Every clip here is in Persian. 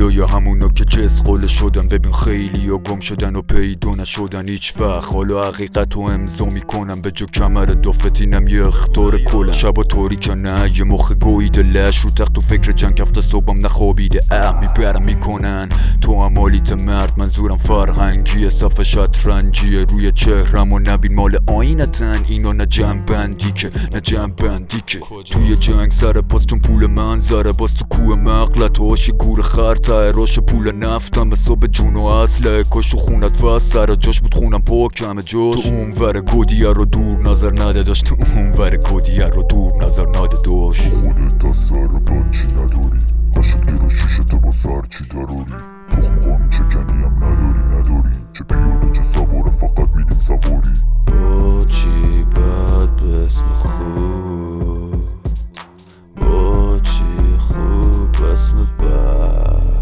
جلوی همونا که جس قول شدن. ببین خیلی یا گم شدن و پیدا نشدن هیچ وقت. حالا حقیقت رو امضا میکنم به جا کمر دافتینم یه اختار کلا. شبا طوری که نه یه مخ گویده لش رو تخت و فکر جنگ هفته صبحم نخوابیده. میبرم میکنن تو هم حالیت مرد. منظورم فرهنگیه صف شطرنجیه روی چهرم و نبین مال آینتن. اینا نه جنبندی که نه جنبندی که توی جنگ سر پاس چون پول منظره باز تو کوه مغلط هاش گور خر ته راش پول نفتم به صبح جون و اصله کاش و خونت فست سر جاش بود خونم پاک همه جاش. تو اونور گودیه رو دور نظر نده داشت. تو اونور گودیه رو دور نظر نده داشت. خودت از سر بد چی نداری قشت گیر و شیشت با سر چی ضروری. تخم قانون چکنی هم نداری چه پیاده چه سواره فقط میدین سواری. با چی بد به اسم خوب با چی خوب اسم بد.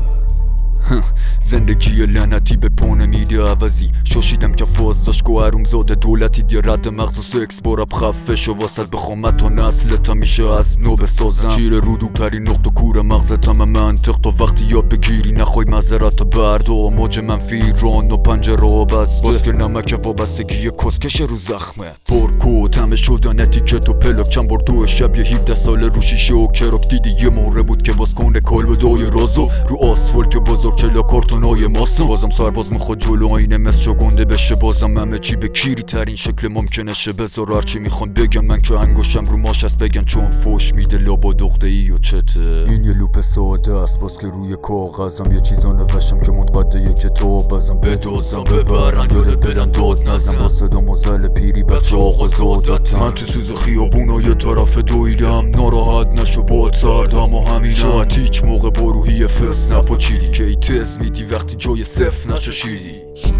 زندگی لعنتی به پونه میده عوضی. شاشیدم که فاز داشت گو حروم زاده دولتی دی رد مغز و سکس براب خفه شو واسط بخوام تا نسلتا میشه از نو بسازم. چیر رودوترین نقط و کور مغزتم منطق تا وقتی یاد بگیری نخوای مذرات برد و موج منفی ران و پنجره و بسته. باز که نمک وابستگی کسکش رو زخمت پرکوت همه شدن اتیکت و پلاک. چند بار تو شب یه 17 ساله رو شیشه و کراک دیدی یه موره بود که باز کنه کلب دای رازو رو آسفالت بزرگ چلا کارتونای ماسم. بازم سرباز میخواد جلو آینه مثل گنده بشه. بازم همه چی به کیری ترین شکل ممکنه شه. بذار هرچی میخوان بگن من که انگشتم رو ماش است بگن چون فوش میده لابا دخته ای و چته. این یه لوپ ساده است باز که روی کاغذم یه چیزا نوشتم که منقده یه کتاب ازم بدازم ببرن یاره بدن داد نزم. با صدا مزل پیری بچه آقا زادتم. من تو سوز خیابونا یه طرف دویدم ناراحت نشو باد سردم و همینم. شاید هیچ موقع با روحی فس نپاچیدی که ای تز میدی وقتی جای صف نششیدی.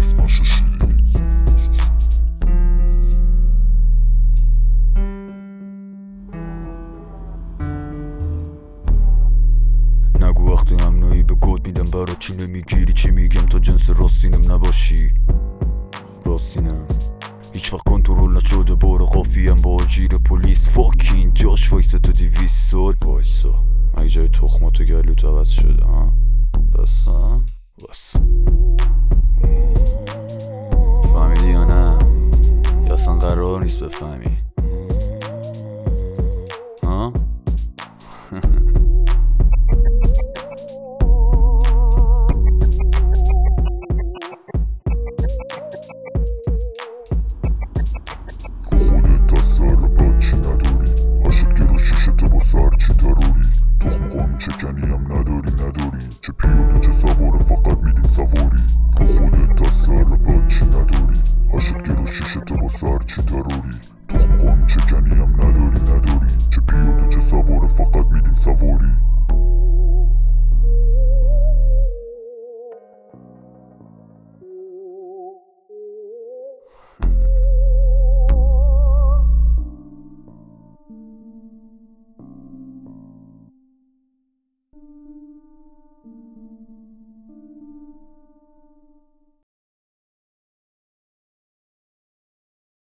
نگو وقتی امنایی به کد میدم برا چی نمیگیری چی میگم تا جنس راستینم نباشی. راستینم هیچ وقت کنترل نشده بار قافیم با جیر پلیس. فاکین جاش وایسه تو 200 سال وایسا اگه جای تخماتو گلوت عوض شده ها دستم بس. فهمیدی یا نه یا اصلا قرار نیست بفهمی ها. خودت از سر بد چی نداری هشت گیر و شیشت با سر چی ضروری. تخم قانون چکنی هم نداری چه پیاده چه سواره فقط میدین سواری. رو خودت از سر بد چی نداری هشت گیر و شیشت با سر چی ضروری. تخم قانون چکنی هم نداری چه پیاده چه سواره فقط میدین سواری.